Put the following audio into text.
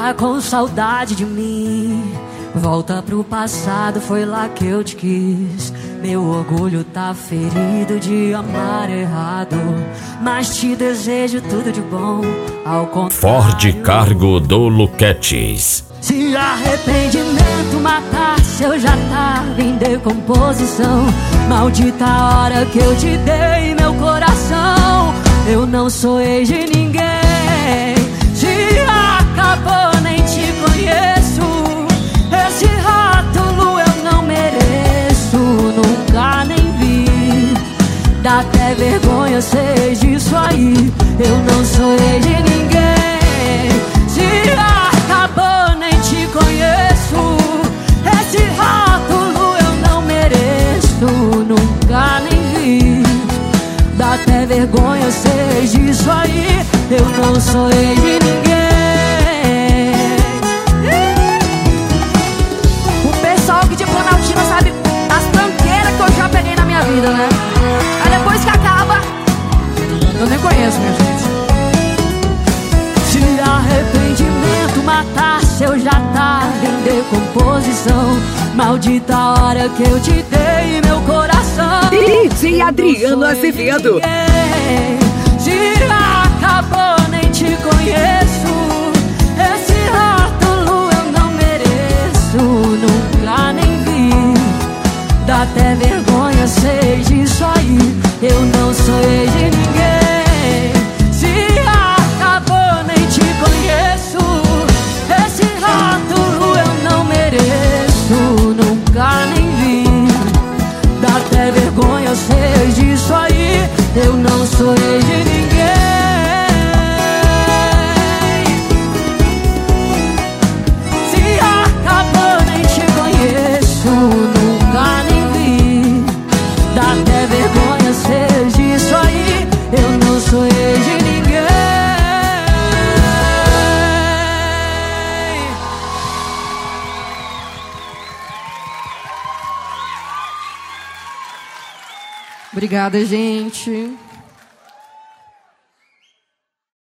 Tá com saudade de mim? Volta pro passado, foi lá que eu te quis. Meu orgulho tá ferido de amar errado, mas te desejo tudo de bom. Ao contrário, Ford Cargo do Luquetes. se arrependimento matasse, eu já tava em decomposição. Maldita hora que eu te dei meu coração. Eu não sou ex de ninguém. Se acabou, nem te conheço. Esse rótulo eu não mereço, nunca nem vi. Dá até vergonha ser disso aí. Eu não sou ex de ninguém. Se acabou, nem te conheço. Esse rótulo eu não mereço, nunca nem vi. Dá até vergonha ser disso aí. Eu não sou ex de ninguém. O pessoal aqui de Planaltina sabe as tranqueiras que eu já peguei na minha vida, né? Aí depois que acaba, eu nem conheço, minha gente. Se arrependimento matasse, eu já tava em decomposição. Maldita hora que eu te dei meu coração. DJ Adriano Azevedo. Se acabou, nem te conheço. Esse rótulo eu não mereço, nunca nem vi. Dá até vergonha ser disso aí. Eu não sou ex de ninguém. Se acabou, nem te conheço. Esse rótulo eu não mereço, nunca nem vi. Dá até vergonha ser disso aí. Eu não sou ex de ninguém. Se acabou, nem te conheço, nunca nem vi. Dá até vergonha ser disso aí. Eu não sou ex de ninguém. Obrigada, gente.